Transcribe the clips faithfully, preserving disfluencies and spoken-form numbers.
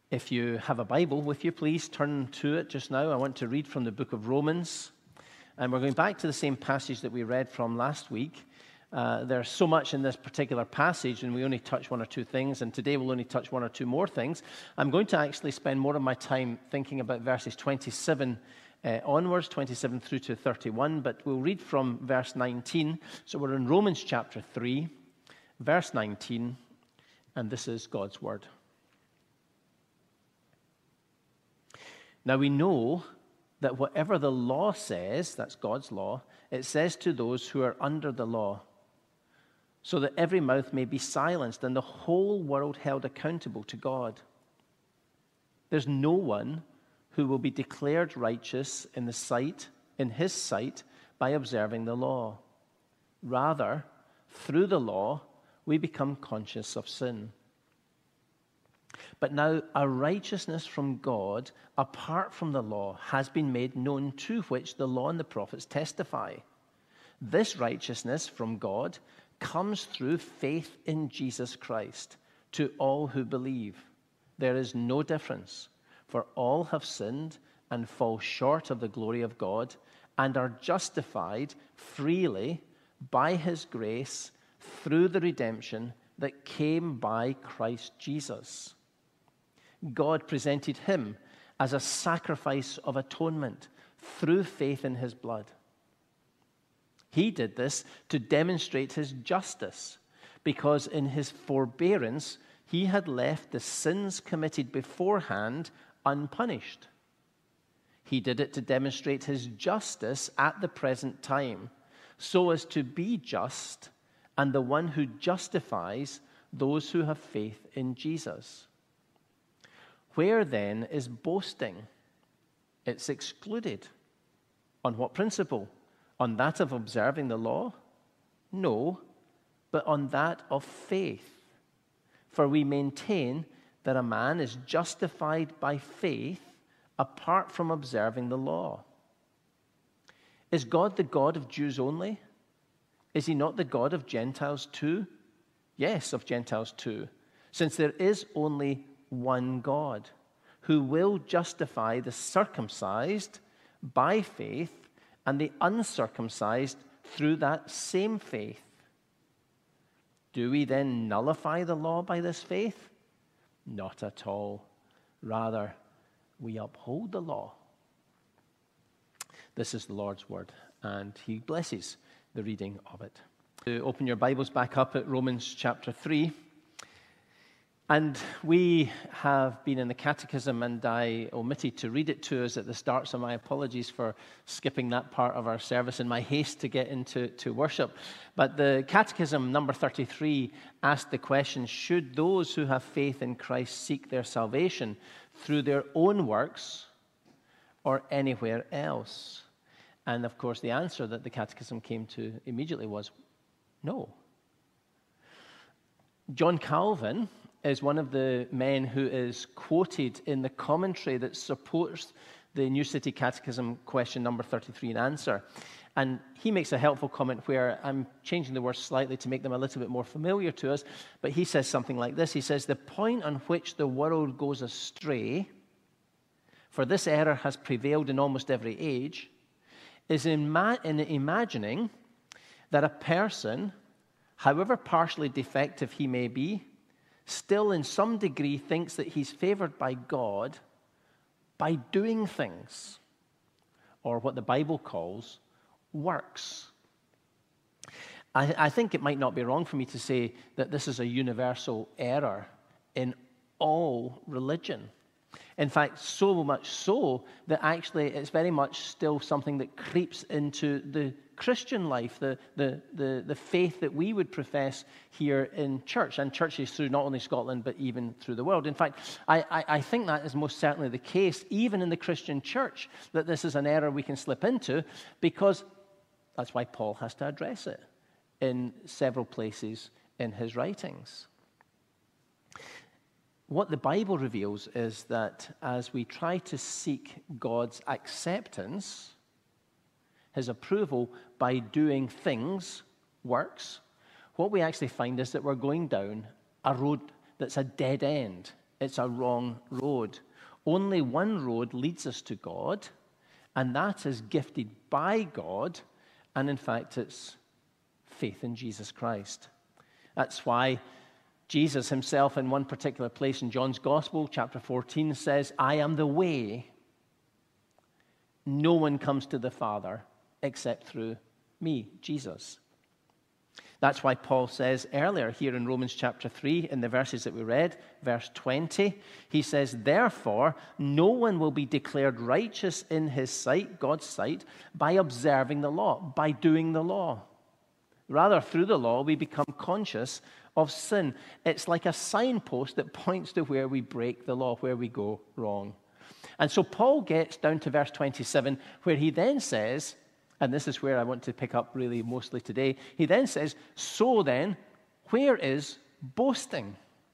If you have a Bible with you, please turn to it just now. I want to read from the book of Romans. And we're going back to the same passage that we read from last week. Uh, there's so much in this particular passage, and we only touch one or two things. And today we'll only touch one or two more things. I'm going to actually spend more of my time thinking about verses twenty-seven uh, onwards, twenty-seven through to thirty-one. But we'll read from verse nineteen. So we're in Romans chapter three, verse nineteen. And this is God's word. Now we know that whatever the law says, that's God's law, it says to those who are under the law, so that every mouth may be silenced and the whole world held accountable to God. There's no one who will be declared righteous in the sight, in his sight, by observing the law. Rather, through the law, we become conscious of sin. But now a righteousness from God, apart from the law, has been made known, to which the law and the prophets testify. This righteousness from God comes through faith in Jesus Christ to all who believe. There is no difference, for all have sinned and fall short of the glory of God and are justified freely by his grace through the redemption that came by Christ Jesus. God presented him as a sacrifice of atonement through faith in his blood. He did this to demonstrate his justice, because in his forbearance he had left the sins committed beforehand unpunished. He did it to demonstrate his justice at the present time, so as to be just and the one who justifies those who have faith in Jesus. Where then is boasting? It's excluded. On what principle? On that of observing the law? No, but on that of faith. For we maintain that a man is justified by faith apart from observing the law. Is God the God of Jews only? Is he not the God of Gentiles too? Yes, of Gentiles too, since there is only one God, who will justify the circumcised by faith and the uncircumcised through that same faith. Do we then nullify the law by this faith? Not at all. Rather, we uphold the law. This is the Lord's word, and he blesses the reading of it. To open your Bibles back up at Romans chapter three. And we have been in the catechism, and I omitted to read it to us at the start, so my apologies for skipping that part of our service in my haste to get into to worship. But the catechism, number thirty-three, asked the question, should those who have faith in Christ seek their salvation through their own works or anywhere else? And of course, the answer that the catechism came to immediately was no. John Calvin is one of the men who is quoted in the commentary that supports the New City Catechism question number thirty-three in answer. And he makes a helpful comment where I'm changing the words slightly to make them a little bit more familiar to us, but he says something like this. He says, the point on which the world goes astray, for this error has prevailed in almost every age, is in, ma- in imagining that a person, however partially defective he may be, still in some degree thinks that he's favored by God by doing things, or what the Bible calls works. I, I think it might not be wrong for me to say that this is a universal error in all religion. In fact, so much so that actually it's very much still something that creeps into the Christian life, the, the, the, the faith that we would profess here in church, and churches through not only Scotland, but even through the world. In fact, I, I, I think that is most certainly the case, even in the Christian church, that this is an error we can slip into, because that's why Paul has to address it in several places in his writings. What the Bible reveals is that as we try to seek God's acceptance, his approval by doing things, works, what we actually find is that we're going down a road that's a dead end. It's a wrong road. Only one road leads us to God, and that is gifted by God, and in fact, it's faith in Jesus Christ. That's why Jesus himself, in one particular place in John's Gospel, chapter fourteen, says, I am the way. No one comes to the Father except through me, Jesus. That's why Paul says earlier here in Romans chapter three, in the verses that we read, verse twenty, he says, therefore, no one will be declared righteous in his sight, God's sight, by observing the law, by doing the law. Rather, through the law, we become conscious of sin. It's like a signpost that points to where we break the law, where we go wrong. And so Paul gets down to verse twenty-seven, where he then says, and this is where I want to pick up really mostly today, he then says, so then, where is boasting?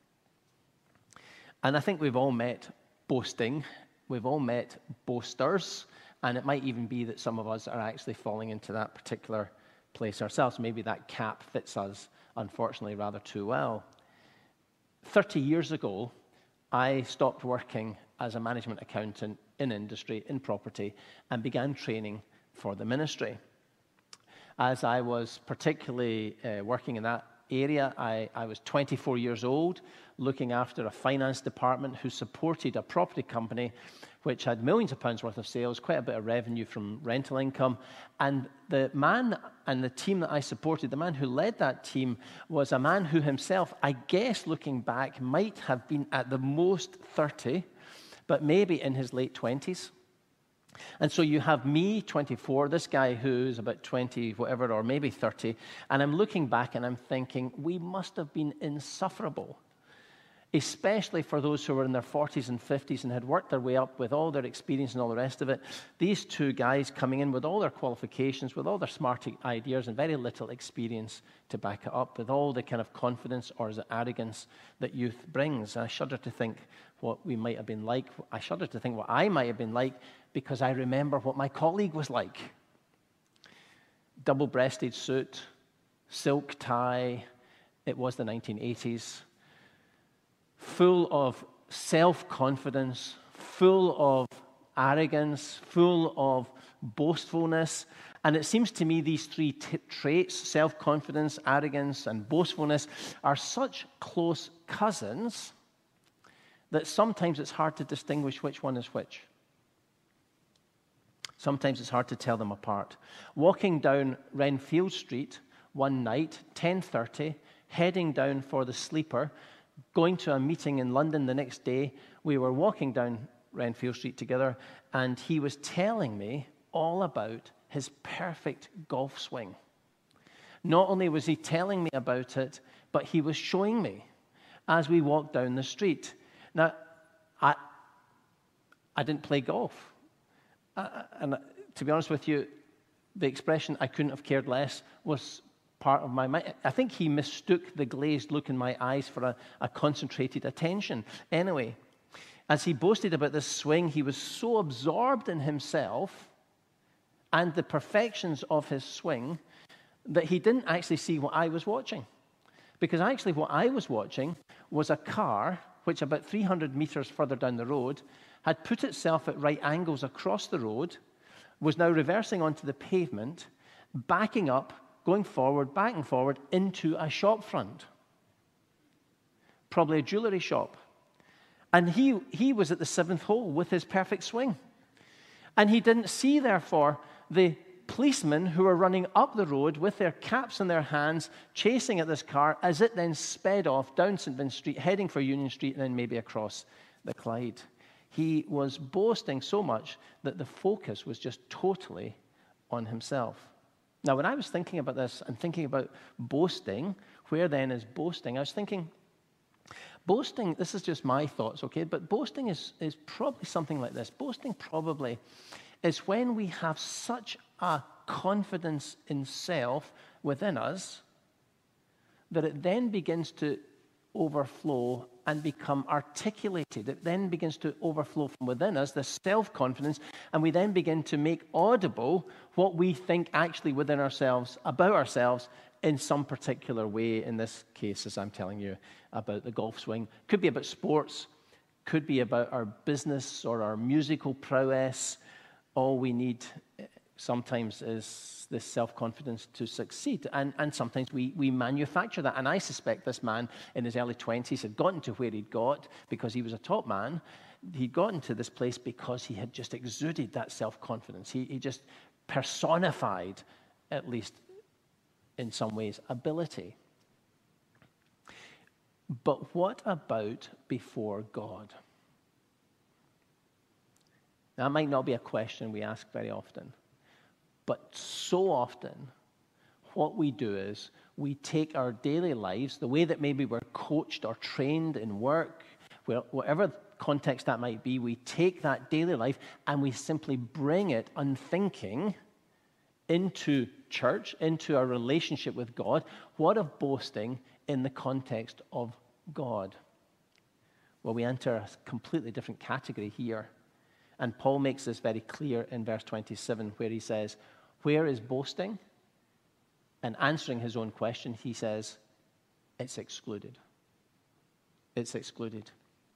And I think we've all met boasting. We've all met boasters. And it might even be that some of us are actually falling into that particular place ourselves. Maybe that cap fits us, unfortunately, rather too well. thirty years ago, I stopped working as a management accountant in industry, in property, and began training for the ministry. As I was particularly uh, working in that area, I, I was twenty-four years old, looking after a finance department who supported a property company which had millions of pounds worth of sales, quite a bit of revenue from rental income. And the man and the team that I supported, the man who led that team, was a man who himself, I guess looking back, might have been at the most thirty, but maybe in his late twenties. And so you have me, twenty-four, this guy who's about twenty, whatever, or maybe thirty, and I'm looking back and I'm thinking, we must have been insufferable, especially for those who were in their forties and fifties and had worked their way up with all their experience and all the rest of it. These two guys coming in with all their qualifications, with all their smart ideas and very little experience to back it up, with all the kind of confidence or is it arrogance that youth brings. And I shudder to think what we might have been like. I shudder to think what I might have been like, because I remember what my colleague was like. Double-breasted suit, silk tie. It was the nineteen eighties. Full of self-confidence, full of arrogance, full of boastfulness. And it seems to me these three t- traits, self-confidence, arrogance, and boastfulness, are such close cousins that sometimes it's hard to distinguish which one is which. Sometimes it's hard to tell them apart. Walking down Renfield Street one night, ten thirty, heading down for the sleeper, going to a meeting in London the next day, we were walking down Renfield Street together, and he was telling me all about his perfect golf swing. Not only was he telling me about it, but he was showing me as we walked down the street. Now, I, I didn't play golf. Uh, and to be honest with you, the expression "I couldn't have cared less" was part of my mind. I think he mistook the glazed look in my eyes for a, a concentrated attention. Anyway, as he boasted about this swing, he was so absorbed in himself and the perfections of his swing that he didn't actually see what I was watching. Because actually what I was watching was a car which about three hundred meters further down the road had put itself at right angles across the road, was now reversing onto the pavement, backing up, going forward, back and forward into a shop front. Probably a jewelry shop. And he, he was at the seventh hole with his perfect swing. And he didn't see, therefore, the policemen who were running up the road with their caps in their hands, chasing at this car as it then sped off down Saint Vincent Street, heading for Union Street, and then maybe across the Clyde. He was boasting so much that the focus was just totally on himself. Now, when I was thinking about this and thinking about boasting, where then is boasting? I was thinking, boasting, this is just my thoughts, okay, but boasting is, is probably something like this. Boasting probably is when we have such a confidence in self within us that it then begins to overflow and become articulated. It then begins to overflow from within us, this self-confidence, and we then begin to make audible what we think actually within ourselves, about ourselves, in some particular way. In this case, as I'm telling you, about the golf swing. Could be about sports, could be about our business or our musical prowess. All we need sometimes is this self-confidence to succeed. And, and sometimes we, we manufacture that. And I suspect this man in his early twenties had gotten to where he'd got because he was a top man. He'd gotten to this place because he had just exuded that self-confidence. He, he just personified, at least in some ways, ability. But what about before God? That might not be a question we ask very often, but so often what we do is we take our daily lives, the way that maybe we're coached or trained in work, whatever context that might be, we take that daily life and we simply bring it unthinking into church, into our relationship with God. What of boasting in the context of God? Well, we enter a completely different category here. And Paul makes this very clear in verse twenty-seven, where he says, where is boasting? And answering his own question, he says, it's excluded. It's excluded.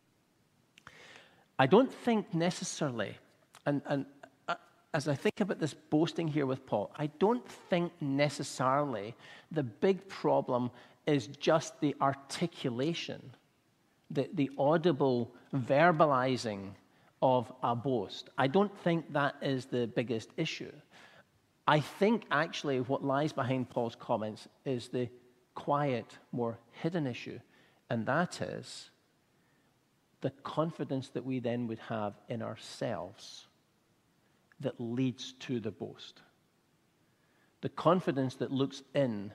I don't think necessarily, and, and as I think about this boasting here with Paul, I don't think necessarily the big problem is just the articulation, the, the audible verbalizing of a boast. I don't think that is the biggest issue. I think actually what lies behind Paul's comments is the quiet, more hidden issue, and that is the confidence that we then would have in ourselves that leads to the boast. The confidence that looks in,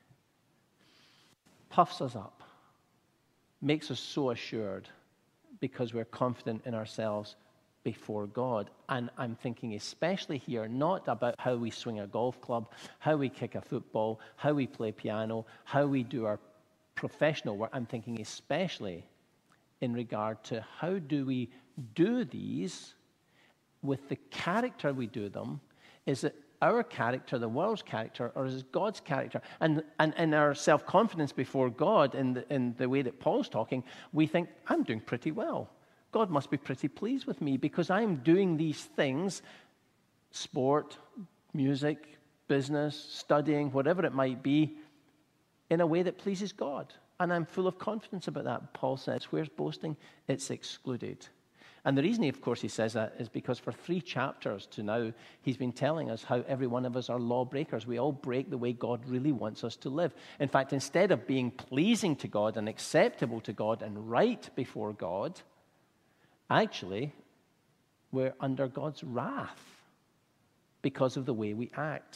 puffs us up, makes us so assured because we're confident in ourselves before God. And I'm thinking especially here, not about how we swing a golf club, how we kick a football, how we play piano, how we do our professional work. I'm thinking especially in regard to how do we do these with the character we do them. Is it our character, the world's character, or is it God's character? And and in our self-confidence before God, in the, in the way that Paul's talking, we think, I'm doing pretty well. God must be pretty pleased with me because I'm doing these things, sport, music, business, studying, whatever it might be, in a way that pleases God. And I'm full of confidence about that. Paul says, where's boasting? It's excluded. And the reason, of course, he says that is because for three chapters to now, he's been telling us how every one of us are lawbreakers. We all break the way God really wants us to live. In fact, instead of being pleasing to God and acceptable to God and right before God, actually, we're under God's wrath because of the way we act.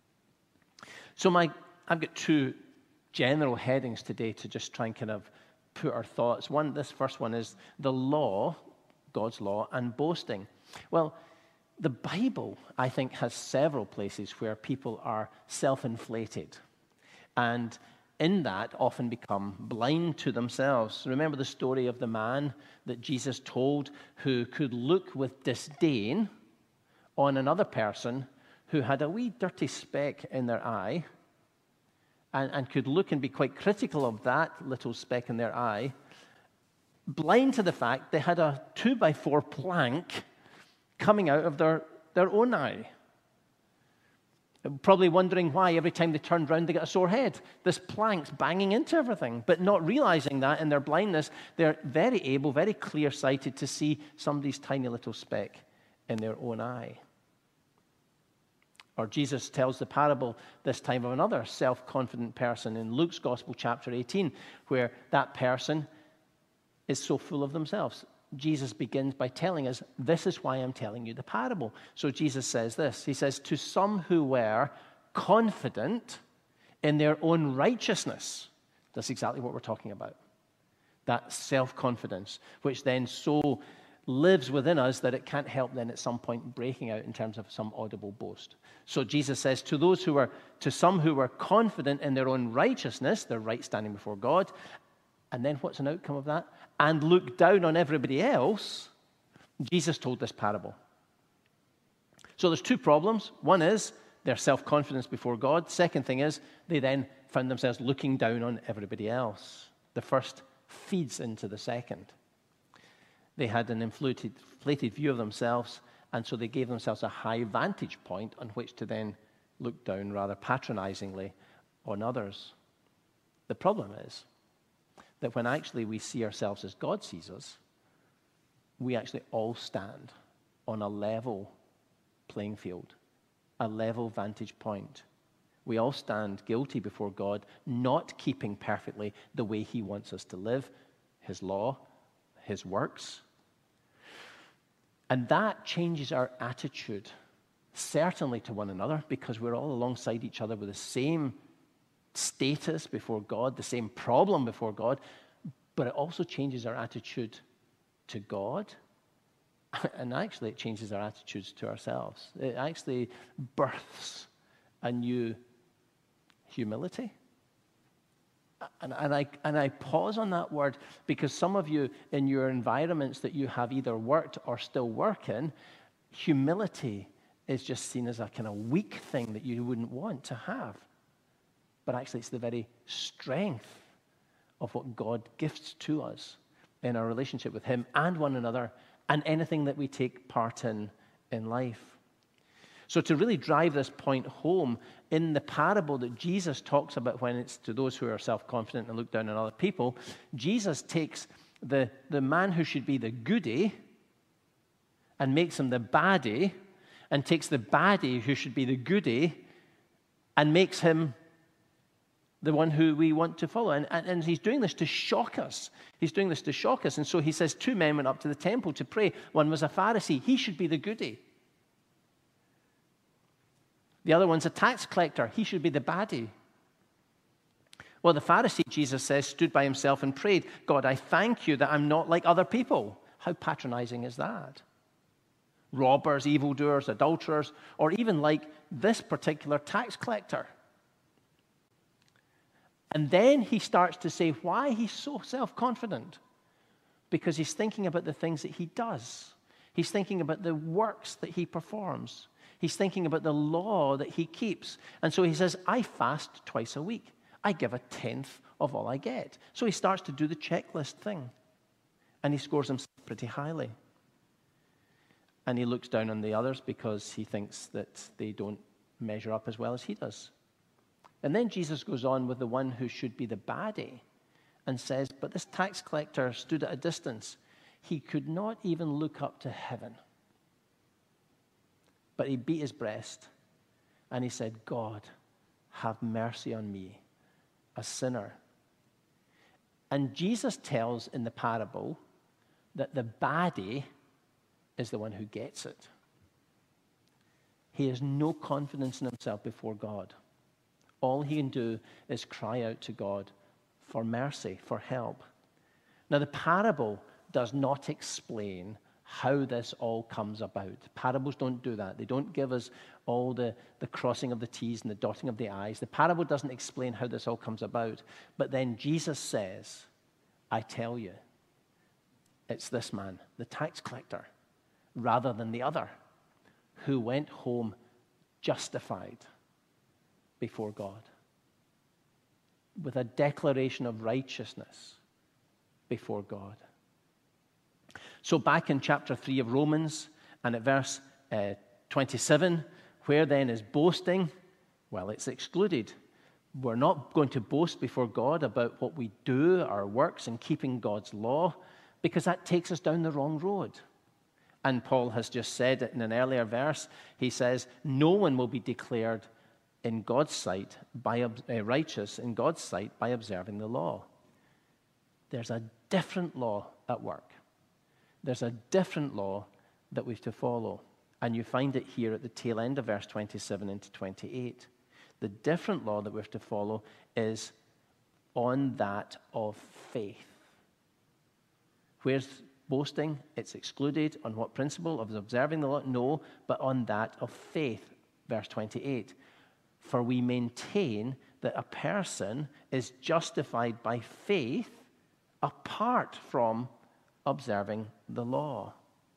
So my, I've got two general headings today to just try and kind of put our thoughts. One, this first one is the law, God's law, and boasting. Well, the Bible, I think, has several places where people are self-inflated and in that often become blind to themselves. Remember the story of the man that Jesus told who could look with disdain on another person who had a wee dirty speck in their eye and, and could look and be quite critical of that little speck in their eye, blind to the fact they had a two by four plank coming out of their, their own eye. Probably wondering why every time they turned round they got a sore head. This plank's banging into everything, but not realizing that in their blindness, they're very able, very clear-sighted to see somebody's tiny little speck in their own eye. Or Jesus tells the parable this time of another self-confident person in Luke's Gospel, chapter eighteen, where that person is so full of themselves. Jesus begins by telling us, this is why I'm telling you the parable. So Jesus says this. He says, to some who were confident in their own righteousness. That's exactly what we're talking about. That self-confidence, which then so lives within us that it can't help then at some point breaking out in terms of some audible boast. So Jesus says, to those who were, to some who were confident in their own righteousness, their right standing before God, and then what's an outcome of that? And look down on everybody else, Jesus told this parable. So there's two problems. One is their self-confidence before God. Second thing is they then found themselves looking down on everybody else. The first feeds into the second. They had an inflated, inflated view of themselves, and so they gave themselves a high vantage point on which to then look down rather patronizingly on others. The problem is that when actually we see ourselves as God sees us, we actually all stand on a level playing field, a level vantage point. We all stand guilty before God, not keeping perfectly the way he wants us to live, his law, his works. And that changes our attitude, certainly to one another, because we're all alongside each other with the same status before God, the same problem before God, but it also changes our attitude to God, and actually it changes our attitudes to ourselves. It actually births a new humility. And, and, I, and I pause on that word because some of you in your environments that you have either worked or still work in, humility is just seen as a kind of weak thing that you wouldn't want to have. But actually it's the very strength of what God gifts to us in our relationship with him and one another and anything that we take part in in life. So to really drive this point home, in the parable that Jesus talks about when it's to those who are self-confident and look down on other people, Jesus takes the, the man who should be the goodie and makes him the baddie, and takes the baddie who should be the goodie and makes him the one who we want to follow. And, and, and he's doing this to shock us. He's doing this to shock us. And so he says two men went up to the temple to pray. One was a Pharisee. He should be the goodie. The other one's a tax collector. He should be the baddie. Well, the Pharisee, Jesus says, stood by himself and prayed, God, I thank you that I'm not like other people. How patronizing is that? Robbers, evildoers, adulterers, or even like this particular tax collector. And then he starts to say why he's so self-confident. Because he's thinking about the things that he does. He's thinking about the works that he performs. He's thinking about the law that he keeps. And so he says, I fast twice a week. I give a tenth of all I get. So he starts to do the checklist thing. And he scores himself pretty highly. And he looks down on the others because he thinks that they don't measure up as well as he does. And then Jesus goes on with the one who should be the baddie and says, but this tax collector stood at a distance. He could not even look up to heaven. But he beat his breast and he said, God, have mercy on me, a sinner. And Jesus tells in the parable that the baddie is the one who gets it. He has no confidence in himself before God. All he can do is cry out to God for mercy, for help. Now, the parable does not explain how this all comes about. Parables don't do that. They don't give us all the, the crossing of the T's and the dotting of the I's. The parable doesn't explain how this all comes about. But then Jesus says, I tell you, it's this man, the tax collector, rather than the other, who went home justified before God, with a declaration of righteousness before God. So back in chapter three of Romans, and at verse uh, twenty-seven, where then is boasting? Well, it's excluded. We're not going to boast before God about what we do, our works, in keeping God's law, because that takes us down the wrong road. And Paul has just said it in an earlier verse. He says, no one will be declared in God's sight by uh, righteous in God's sight by observing the law. There's a different law at work. There's a different law that we've to follow. And you find it here at the tail end of verse twenty-seven into twenty-eight. The different law that we have to follow is on that of faith. Where's boasting? It's excluded. On what principle? Of observing the law? No, but on that of faith. Verse twenty-eight. For we maintain that a person is justified by faith apart from observing the law.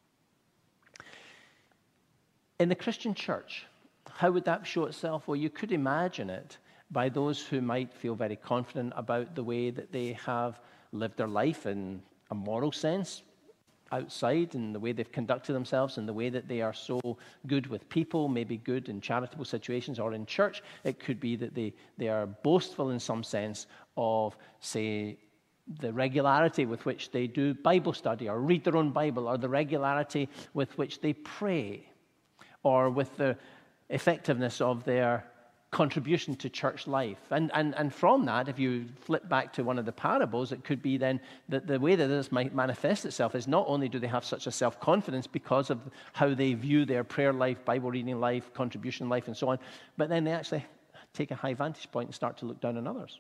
In the Christian church, how would that show itself? Well, you could imagine it by those who might feel very confident about the way that they have lived their life in a moral sense, outside and the way they've conducted themselves and the way that they are so good with people, maybe good in charitable situations or in church. It could be that they, they are boastful in some sense of, say, the regularity with which they do Bible study or read their own Bible, or the regularity with which they pray, or with the effectiveness of their contribution to church life. And, and, and from that, if you flip back to one of the parables, it could be then that the way that this might manifest itself is not only do they have such a self-confidence because of how they view their prayer life, Bible reading life, contribution life, and so on, but then they actually take a high vantage point and start to look down on others.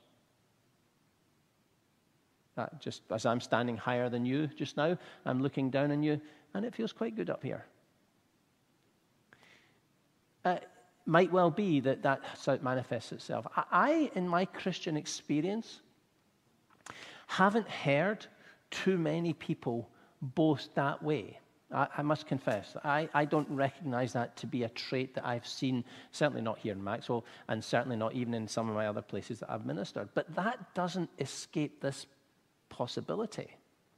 Uh, just as I'm standing higher than you just now, I'm looking down on you, and it feels quite good up here. Uh, might well be that that's how it manifests itself. I, I, in my Christian experience, haven't heard too many people boast that way. I, I must confess, I, I don't recognize that to be a trait that I've seen, certainly not here in Maxwell, and certainly not even in some of my other places that I've ministered. But that doesn't escape this possibility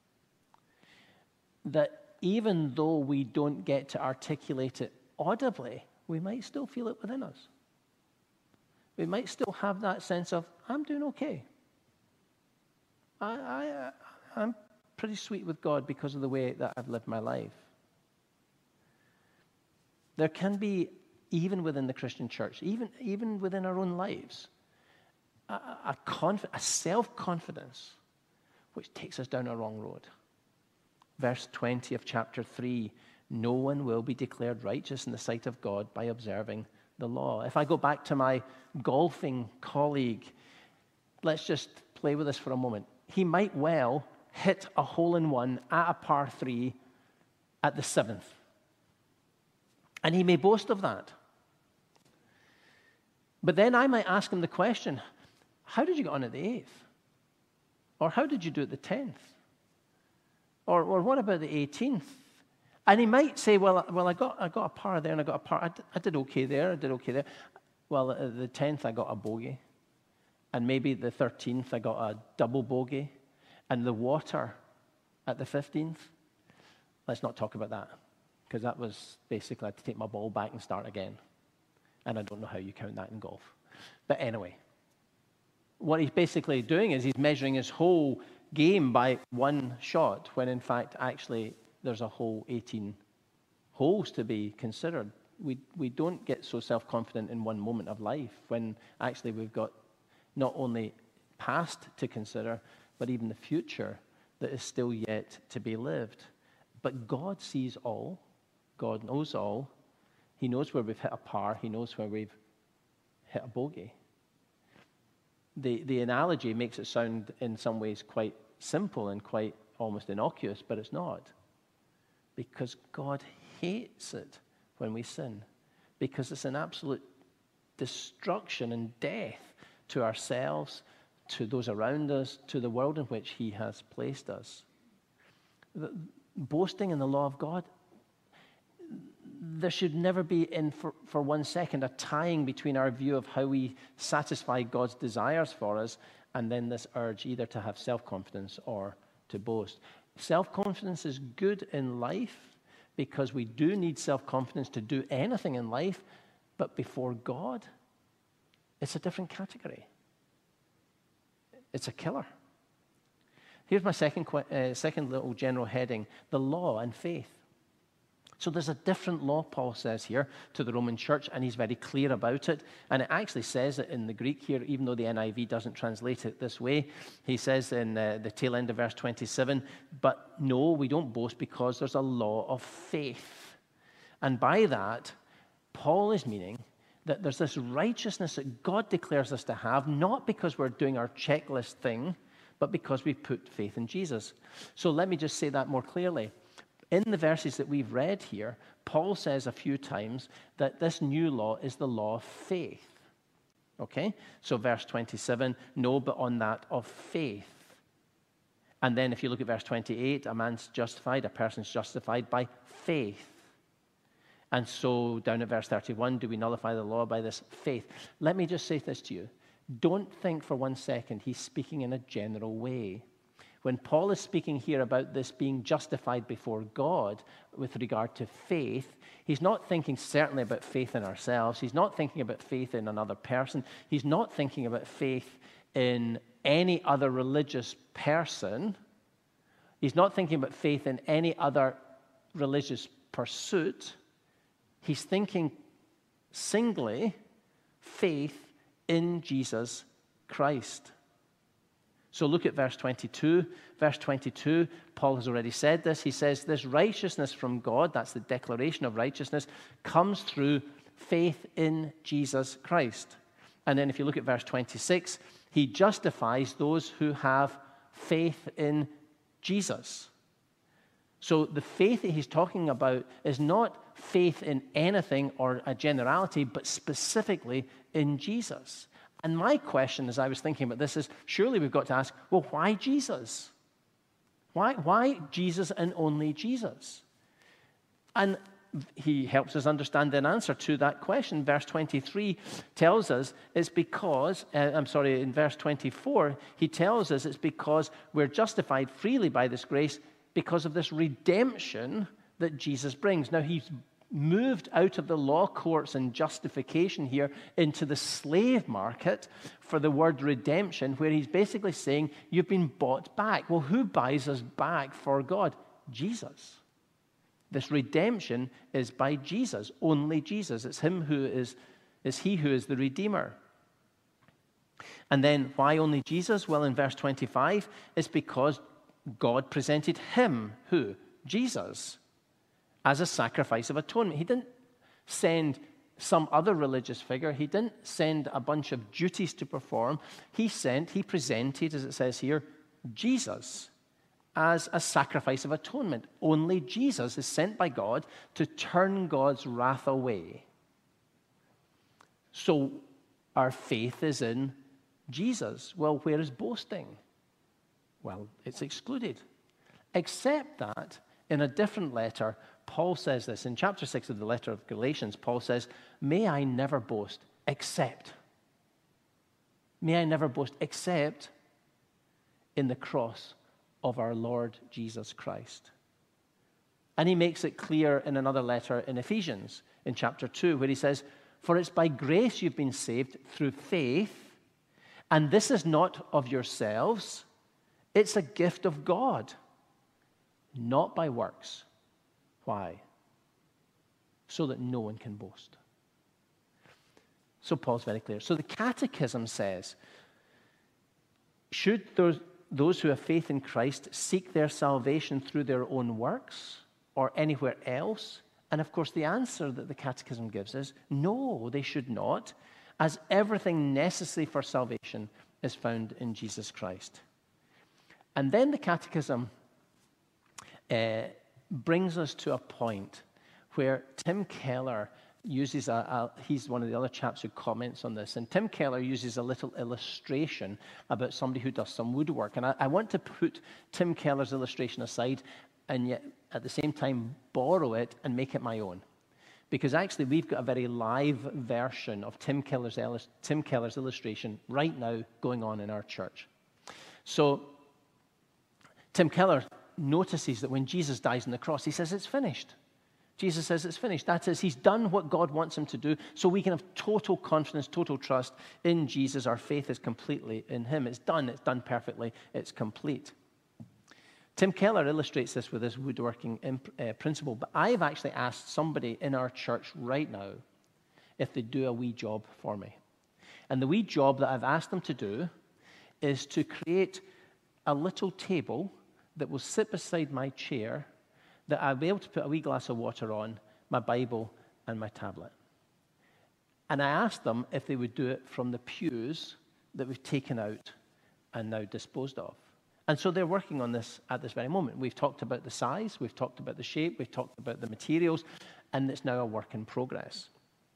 that even though we don't get to articulate it audibly, we might still feel it within us. We might still have that sense of, I'm doing okay. I, I, I'm pretty sweet with God because of the way that I've lived my life. There can be, even within the Christian church, even, even within our own lives, a, a, conf- a self-confidence which takes us down a wrong road. Verse twenty of chapter three, no one will be declared righteous in the sight of God by observing the law. If I go back to my golfing colleague, let's just play with this for a moment. He might well hit a hole-in-one at a par three at the seventh. And he may boast of that. But then I might ask him the question, how did you get on at the eighth? Or how did you do at the tenth? Or, or what about the eighteenth? And he might say, well, well, I got I got a par there and I got a par. I, d- I did okay there, I did okay there. Well, at the tenth, I got a bogey. And maybe the thirteenth, I got a double bogey. And the water at the fifteenth, let's not talk about that. Because that was basically, I had to take my ball back and start again. And I don't know how you count that in golf. But anyway, what he's basically doing is he's measuring his whole game by one shot, when in fact, actually, there's a whole eighteen holes to be considered. We we don't get so self-confident in one moment of life when actually we've got not only past to consider, but even the future that is still yet to be lived. But God sees all. God knows all. He knows where we've hit a par. He knows where we've hit a bogey. The, the analogy makes it sound in some ways quite simple and quite almost innocuous, but it's not. Because God hates it when we sin. Because it's an absolute destruction and death to ourselves, to those around us, to the world in which he has placed us. The, boasting in the law of God, there should never be in for, for one second a tying between our view of how we satisfy God's desires for us and then this urge either to have self-confidence or to boast. Self-confidence is good in life because we do need self-confidence to do anything in life, but before God, it's a different category. It's a killer. Here's my second, uh, second little general heading, the law and faith. So there's a different law, Paul says here, to the Roman church, and he's very clear about it. And it actually says it in the Greek here, even though the N I V doesn't translate it this way. He says in uh, the tail end of verse twenty-seven, but no, we don't boast because there's a law of faith. And by that, Paul is meaning that there's this righteousness that God declares us to have, not because we're doing our checklist thing, but because we put faith in Jesus. So let me just say that more clearly. In the verses that we've read here, Paul says a few times that this new law is the law of faith. Okay? So verse twenty-seven, no, but on that of faith. And then if you look at verse twenty-eight, a man's justified, a person's justified by faith. And so down at verse thirty-one, do we nullify the law by this faith? Let me just say this to you. Don't think for one second he's speaking in a general way. When Paul is speaking here about this being justified before God with regard to faith, he's not thinking certainly about faith in ourselves. He's not thinking about faith in another person. He's not thinking about faith in any other religious person. He's not thinking about faith in any other religious pursuit. He's thinking singly faith in Jesus Christ. So look at verse twenty-two. Verse twenty-two, Paul has already said this. He says, this righteousness from God, that's the declaration of righteousness, comes through faith in Jesus Christ. And then if you look at verse twenty-six, he justifies those who have faith in Jesus. So the faith that he's talking about is not faith in anything or a generality, but specifically in Jesus. And my question as I was thinking about this is, surely we've got to ask, well, why Jesus? Why, why Jesus and only Jesus? And he helps us understand an answer to that question. Verse twenty-three tells us it's because, uh, I'm sorry, in verse twenty-four, he tells us it's because we're justified freely by this grace because of this redemption that Jesus brings. Now, he's moved out of the law courts and justification here into the slave market for the word redemption, where he's basically saying, you've been bought back. Well, who buys us back for God? Jesus. This redemption is by Jesus, only Jesus. It's him who is, is he who is the Redeemer. And then why only Jesus? Well, in verse twenty-five, it's because God presented him, who? Jesus, as a sacrifice of atonement. He didn't send some other religious figure. He didn't send a bunch of duties to perform. He sent, he presented, as it says here, Jesus as a sacrifice of atonement. Only Jesus is sent by God to turn God's wrath away. So our faith is in Jesus. Well, where is boasting? Well, it's excluded. Except that in a different letter, Paul says this. In chapter six of the letter of Galatians, Paul says, may I never boast except, may I never boast except in the cross of our Lord Jesus Christ. And he makes it clear in another letter in Ephesians, in chapter two, where he says, for it's by grace you've been saved through faith, and this is not of yourselves, it's a gift of God, not by works. Why? So that no one can boast. So Paul's very clear. So the Catechism says, should those, those who have faith in Christ seek their salvation through their own works or anywhere else? And of course the answer that the Catechism gives is, no, they should not, as everything necessary for salvation is found in Jesus Christ. And then the Catechism uh, brings us to a point where Tim Keller uses a, a, he's one of the other chaps who comments on this, and Tim Keller uses a little illustration about somebody who does some woodwork. And I, I want to put Tim Keller's illustration aside and yet at the same time borrow it and make it my own. Because actually we've got a very live version of Tim Keller's, Tim Keller's illustration right now going on in our church. So Tim Keller notices that when Jesus dies on the cross, he says it's finished. Jesus says it's finished. That is, he's done what God wants him to do, so we can have total confidence, total trust in Jesus. Our faith is completely in him. It's done. It's done perfectly. It's complete. Tim Keller illustrates this with his woodworking imp- uh, principle, but I've actually asked somebody in our church right now if they do a wee job for me. And the wee job that I've asked them to do is to create a little table that will sit beside my chair, that I'll be able to put a wee glass of water on, my Bible, and my tablet. And I asked them if they would do it from the pews that we've taken out and now disposed of. And so they're working on this at this very moment. We've talked about the size, we've talked about the shape, we've talked about the materials, and it's now a work in progress.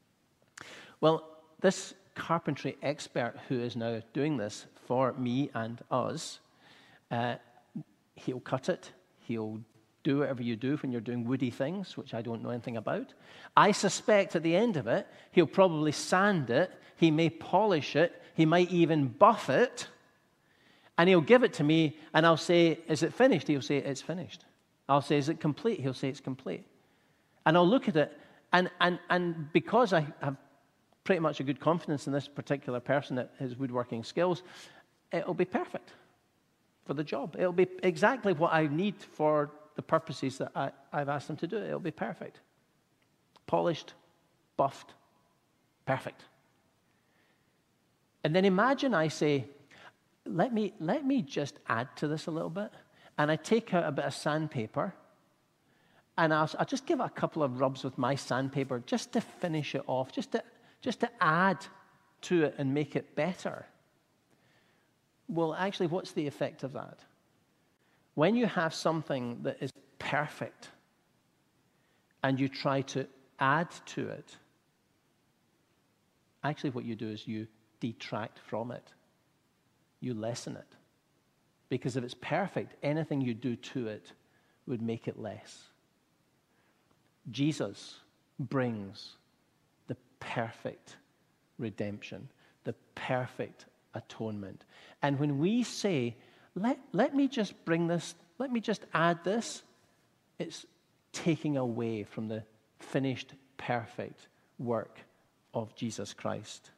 Well, this carpentry expert who is now doing this for me and us, uh, he'll cut it, he'll do whatever you do when you're doing woody things, which I don't know anything about. I suspect at the end of it, he'll probably sand it, he may polish it, he might even buff it, And he'll give it to me, and I'll say, is it finished? He'll say, it's finished. I'll say, is it complete? He'll say, it's complete. And I'll look at it, and, and, and because I have pretty much a good confidence in this particular person at his woodworking skills, it'll be perfect for the job. It'll be exactly what I need for the purposes that I, I've asked him to do. It'll be perfect. Polished, buffed, perfect. And then imagine I say, let me, let me just add to this a little bit. And I take out a bit of sandpaper, and I'll, I'll just give it a couple of rubs with my sandpaper just to finish it off, just to, just to add to it and make it better. Well, actually, what's the effect of that? When you have something that is perfect and you try to add to it, actually what you do is you detract from it. You lessen it. Because if it's perfect, anything you do to it would make it less. Jesus brings the perfect redemption, the perfect atonement. And when we say, let, let me just bring this, let me just add this, it's taking away from the finished, perfect work of Jesus Christ.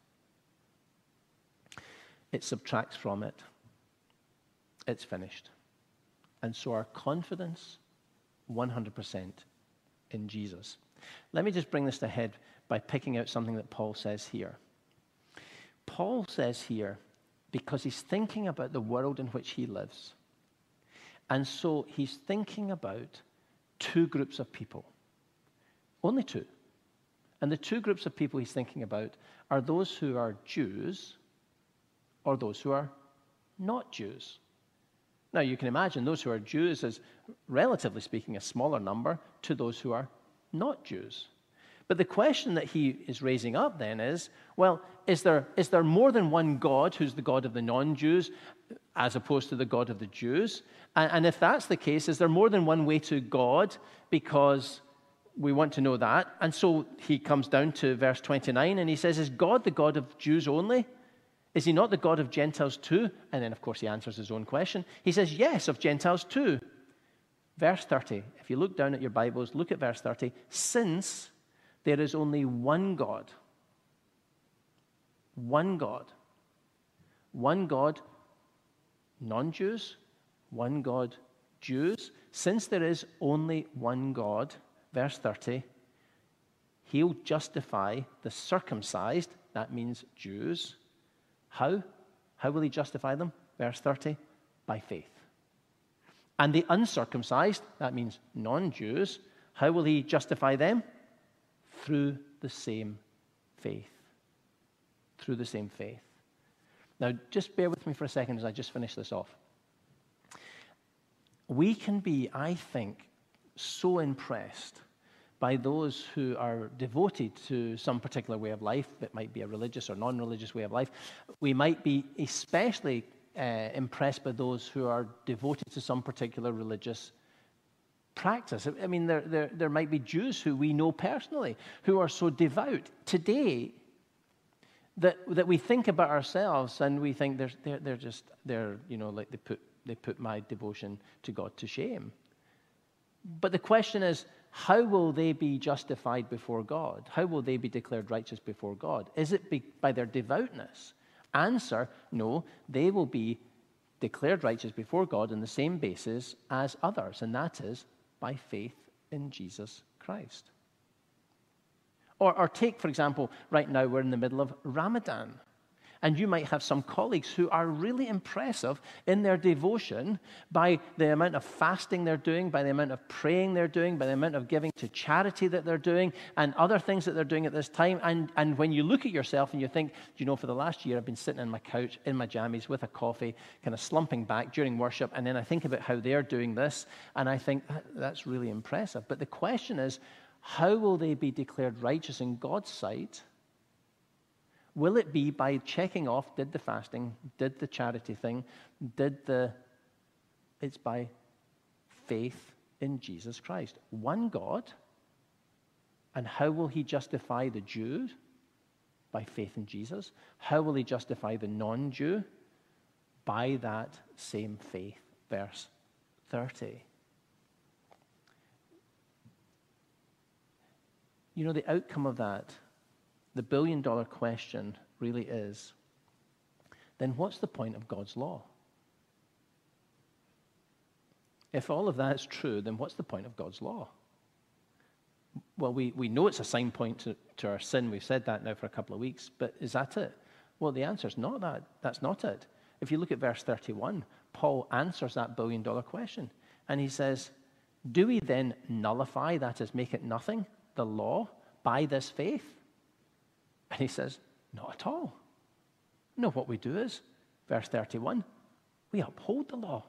It subtracts from it. It's finished. And so our confidence, one hundred percent in Jesus. Let me just bring this to head by picking out something that Paul says here. Paul says here, because he's thinking about the world in which he lives. And so he's thinking about two groups of people. Only two. And the two groups of people he's thinking about are those who are Jews or those who are not Jews. Now, you can imagine those who are Jews as, relatively speaking, a smaller number to those who are not Jews. But the question that he is raising up then is, well, is there, is there more than one God who's the God of the non-Jews as opposed to the God of the Jews? And, and if that's the case, is there more than one way to God? Because we want to know that. And so he comes down to verse twenty-nine and he says, is God the God of Jews only? Is he not the God of Gentiles too? And then, of course, he answers his own question. He says, yes, of Gentiles too. Verse thirty, if you look down at your Bibles, look at verse thirty. Since there is only one God, one God, one God, non-Jews, one God, Jews. Since there is only one God, verse thirty, he'll justify the circumcised, that means Jews. How? How will he justify them? Verse thirty, by faith. And the uncircumcised, that means non-Jews, how will he justify them? Through the same faith. Through the same faith. Now, just bear with me for a second as I just finish this off. We can be, I think, so impressed by those who are devoted to some particular way of life. It might be a religious or non-religious way of life. We might be especially uh, impressed by those who are devoted to some particular religious practice. I mean, there, there, there might be Jews who we know personally who are so devout today that that we think about ourselves and we think they're they're, they're just they're you know like they put they put my devotion to God to shame. But the question is, how will they be justified before God? How will they be declared righteous before God? Is it be by their devoutness? Answer, no, they will be declared righteous before God on the same basis as others, and that is by faith in Jesus Christ. Or, or take, for example, right now we're in the middle of Ramadan. And you might have some colleagues who are really impressive in their devotion by the amount of fasting they're doing, by the amount of praying they're doing, by the amount of giving to charity that they're doing, and other things that they're doing at this time. And, and when you look at yourself and you think, you know, for the last year I've been sitting on my couch in my jammies with a coffee, kind of slumping back during worship, and then I think about how they're doing this, and I think, that's really impressive. But the question is, how will they be declared righteous in God's sight? Will it be by checking off, did the fasting, did the charity thing, did the... It's by faith in Jesus Christ. One God. And how will he justify the Jew? By faith in Jesus. How will he justify the non-Jew? by that same faith. Verse thirty. You know, the outcome of that, the billion dollar question really is, then what's the point of God's law? If all of that is true, then what's the point of God's law? Well, we, we know it's a sign point to, to our sin. We've said that now for a couple of weeks, but is that it? Well, the answer is not that. That's not it. If you look at verse thirty-one, Paul answers that billion dollar question. And he says, do we then nullify, that is, make it nothing, the law by this faith? And he says, not at all. No, what we do is, verse thirty-one, we uphold the law.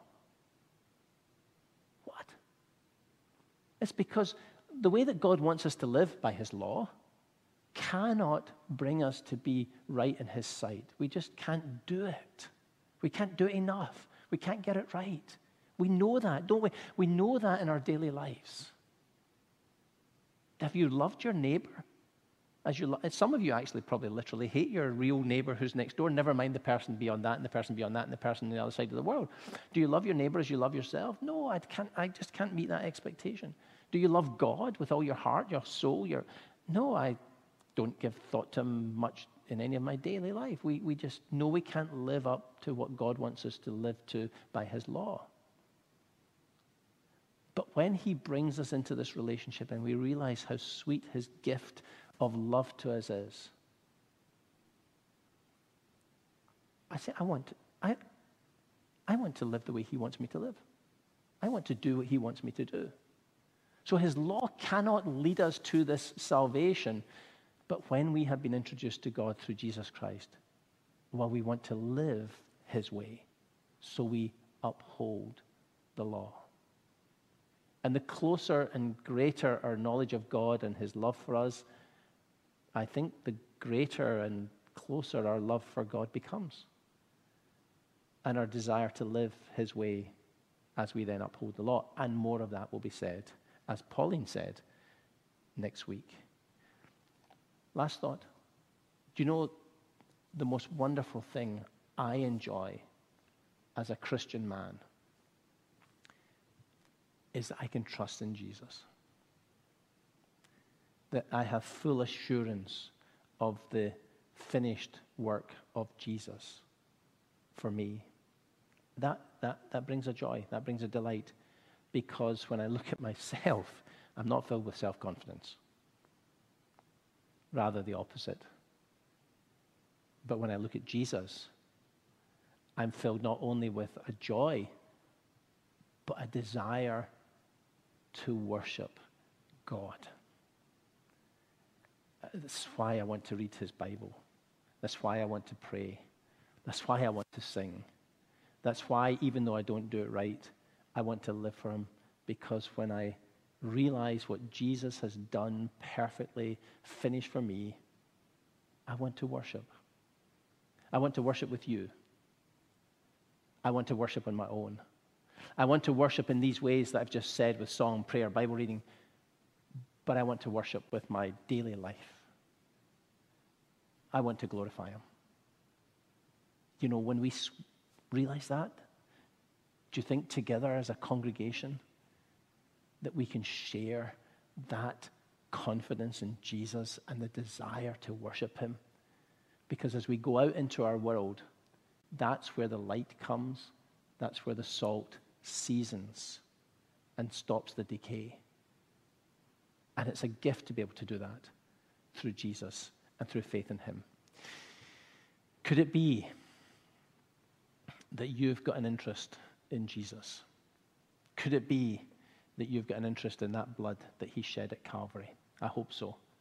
What? It's because the way that God wants us to live by his law cannot bring us to be right in his sight. We just can't do it. We can't do it enough. We can't get it right. We know that, don't we? We know that in our daily lives. Have you loved your neighbor? As you, lo- some of you actually probably literally hate your real neighbor who's next door, never mind the person beyond that and the person beyond that and the person on the other side of the world. Do you love your neighbor as you love yourself? No, I can't. I just can't meet that expectation. Do you love God with all your heart, your soul, your... No, I don't give thought to him much in any of my daily life. We, we just know we can't live up to what God wants us to live to by his law. But when he brings us into this relationship and we realize how sweet his gift of love to us is, I say, I want to, I, I want to live the way he wants me to live. I want to do what he wants me to do. So his law cannot lead us to this salvation, but when we have been introduced to God through Jesus Christ, well, we want to live his way, so we uphold the law. And the closer and greater our knowledge of God and his love for us, I think the greater and closer our love for God becomes, and our desire to live his way as we then uphold the law. And more of that will be said, as Pauline said, next week. Last thought. Do you know the most wonderful thing I enjoy as a Christian man is that I can trust in Jesus. That I have full assurance of the finished work of Jesus for me. That, that, that brings a joy, that brings a delight, because when I look at myself, I'm not filled with self-confidence. Rather the opposite. But when I look at Jesus, I'm filled not only with a joy, but a desire to worship God. That's why I want to read his Bible. That's why I want to pray. That's why I want to sing. That's why, even though I don't do it right, I want to live for him, because when I realize what Jesus has done perfectly, finished for me, I want to worship. I want to worship with you. I want to worship on my own. I want to worship in these ways that I've just said, with song, prayer, Bible reading, but I want to worship with my daily life. I want to glorify him. You know, when we realize that, do you think together as a congregation that we can share that confidence in Jesus and the desire to worship him? Because as we go out into our world, that's where the light comes. That's where the salt seasons and stops the decay. And it's a gift to be able to do that through Jesus and through faith in him. Could it be that you've got an interest in Jesus? Could it be that you've got an interest in that blood that he shed at Calvary? I hope so.